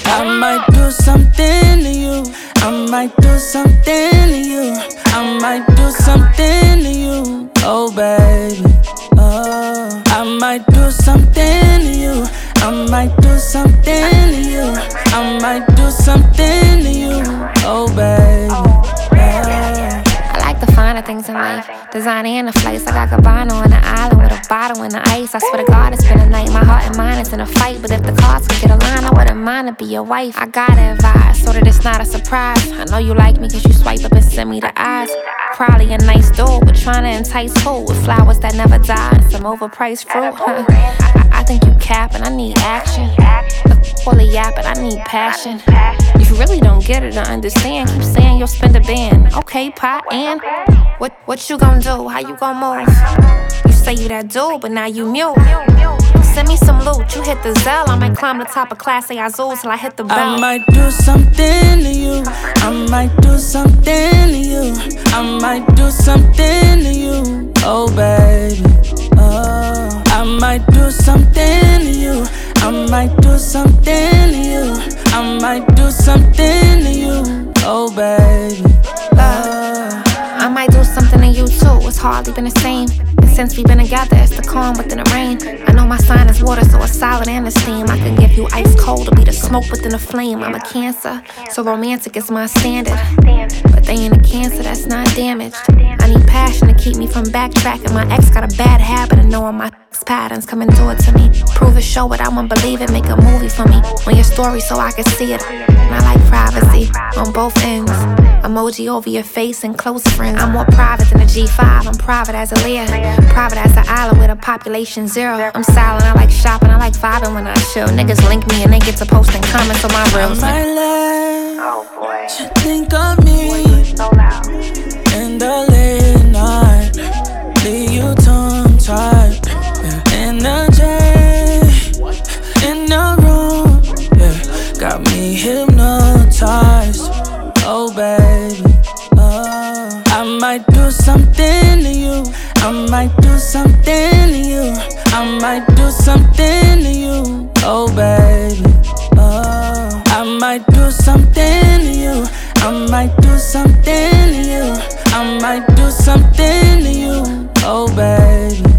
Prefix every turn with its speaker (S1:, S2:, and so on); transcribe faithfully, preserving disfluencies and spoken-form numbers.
S1: I might do something to you. I might do something to you. I might do something to you. Oh baby, oh. I might do something to you. I might do something to you. I might do something to you. Oh baby, oh.
S2: I like the finer things in life. Designer in the flights. I got Gabbana on the island with a bottle in the ice. I swear to God it's been a night. My heart and mind is in a fight. But if the cards could get aligned, I wouldn't mind to be your wife. I gotta advise so that it's not a surprise. I know you like me cause you swipe up and send me the eyes. Probably a nice dude, but trying to entice who? With flowers that never die and some overpriced fruit. Huh? I, I think you capping, I need action. Full of yapping, I need passion. If you really don't get it or understand, keep saying you'll spend a band. Okay, pot, and what, what you gon' do? How you gon' move? You say you that dude, but now you mute. Send me some loot, you hit the Zell. I might climb the top of Class A Azul till I hit the bell.
S1: I might do something to you. I might do something to you. I might do something to you. Oh baby, oh. I might do something to you. I might do something to you. I might do something to you. Oh baby, oh.
S2: I might do something to you too. It's hardly been the same. And since we've been together, it's the calm within the rain. I know my sign is water, so it's solid and the steam. I can give you ice cold to be the smoke within the flame. I'm a Cancer, so romantic is my standard. But they ain't a Cancer that's not damaged. I need passion to keep me from backtracking. My ex got a bad habit of knowing my patterns. Come and do it to me. Prove it, show it, I won't believe it. Make a movie for me on your story so I can see it. And I like privacy on both ends. Emoji over your face and close friends. I'm more private than a G five. I'm private as a Lear. Private as an island with a population zero. I'm silent, I like shopping, I like vibing when I chill. Niggas link me and they get to posting comments on my reels.
S1: I might let you think of me in the late night. Leave you tongue-tied. Energy in the room, yeah, got me hypnotized. Oh baby, oh. I might do something to you. I might do something to you. I might do something to you. Oh baby, oh. I might do something to you. I might do something to you. I might do something to you. Oh baby.